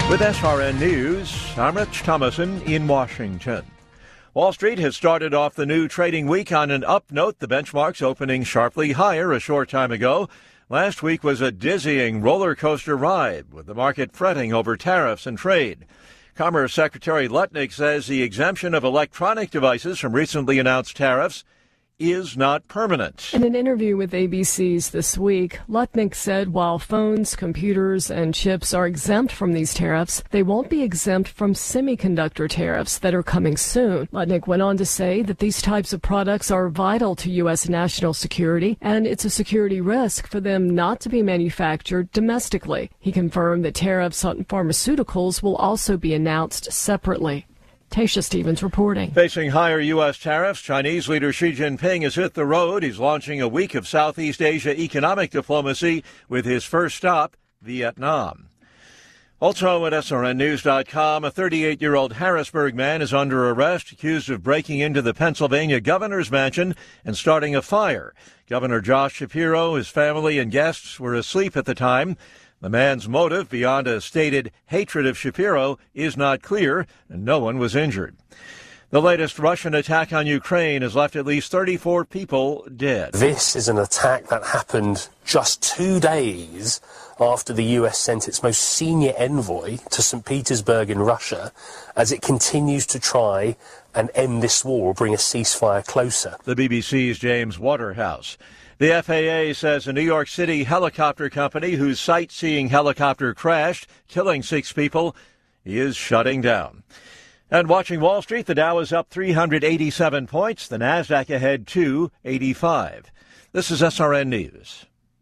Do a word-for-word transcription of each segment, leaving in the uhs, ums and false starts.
With S R N News, I'm Rich Thomason in Washington. Wall Street has started off the new trading week on an up note. The benchmark's opening sharply higher a short time ago. Last week was a dizzying roller coaster ride, with the market fretting over tariffs and trade. Commerce Secretary Lutnick says the exemption of electronic devices from recently announced tariffs is not permanent. In an interview with A B C's This Week, Lutnick said while phones, computers, and chips are exempt from these tariffs, they won't be exempt from semiconductor tariffs that are coming soon. Lutnick went on to say that these types of products are vital to U S national security, and it's a security risk for them not to be manufactured domestically. He confirmed that tariffs on pharmaceuticals will also be announced separately. Tasha Stevens reporting. Facing higher U S tariffs, Chinese leader Xi Jinping has hit the road. He's launching a week of Southeast Asia economic diplomacy with his first stop, Vietnam. Also at S R N news dot com, a thirty-eight-year-old Harrisburg man is under arrest, accused of breaking into the Pennsylvania governor's mansion and starting a fire. Governor Josh Shapiro, his family, and guests were asleep at the time. The man's motive, beyond a stated hatred of Shapiro, is not clear, and no one was injured. The latest Russian attack on Ukraine has left at least thirty-four people dead. This is an attack that happened just two days after the U S sent its most senior envoy to Saint Petersburg in Russia as it continues to try and end this war or bring a ceasefire closer. The B B C's James Waterhouse. The F A A says a New York City helicopter company whose sightseeing helicopter crashed, killing six people, is shutting down. And watching Wall Street, the Dow is up three hundred eighty-seven points, the Nasdaq ahead two eighty-five. This is S R N News.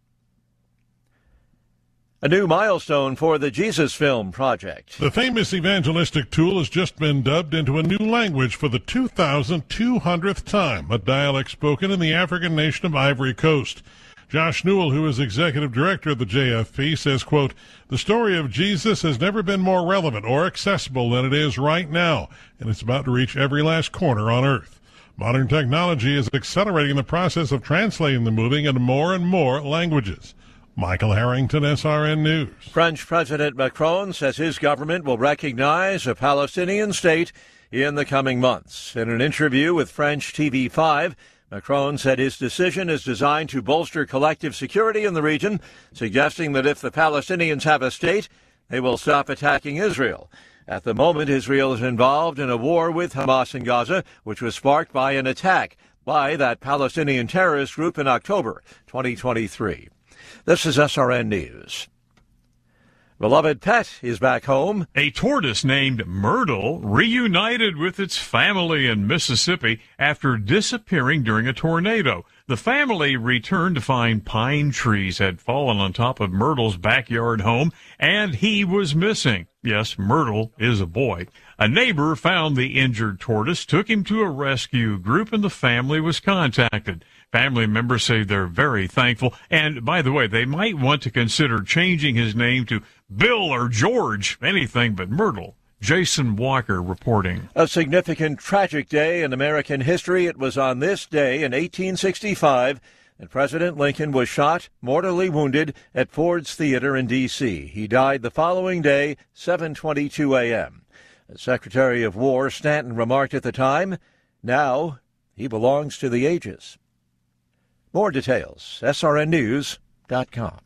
A new milestone for the Jesus Film Project. The famous evangelistic tool has just been dubbed into a new language for the two thousand two hundredth time, a dialect spoken in the African nation of Ivory Coast. Josh Newell, who is executive director of the J F P, says, quote, "The story of Jesus has never been more relevant or accessible than it is right now, and it's about to reach every last corner on earth. Modern technology is accelerating the process of translating the movie into more and more languages." Michael Harrington, S R N News. French President Macron says his government will recognize a Palestinian state in the coming months. In an interview with French T V five, Macron said his decision is designed to bolster collective security in the region, suggesting that if the Palestinians have a state, they will stop attacking Israel. At the moment, Israel is involved in a war with Hamas in Gaza, which was sparked by an attack by that Palestinian terrorist group in October twenty twenty-three. This is S R N News. Beloved pet is back home. A tortoise named Myrtle reunited with its family in Mississippi after disappearing during a tornado. The family returned to find pine trees had fallen on top of Myrtle's backyard home, and he was missing. Yes, Myrtle is a boy. A neighbor found the injured tortoise, took him to a rescue group, and the family was contacted. Family members say they're very thankful, and by the way, they might want to consider changing his name to Bill or George, anything but Myrtle. Jason Walker reporting. A significant tragic day in American history. It was on this day in eighteen sixty-five that President Lincoln was shot, mortally wounded, at Ford's Theater in D C He died the following day, seven twenty-two a.m. The Secretary of War, Stanton, remarked at the time, "Now he belongs to the ages." More details, S R N news dot com.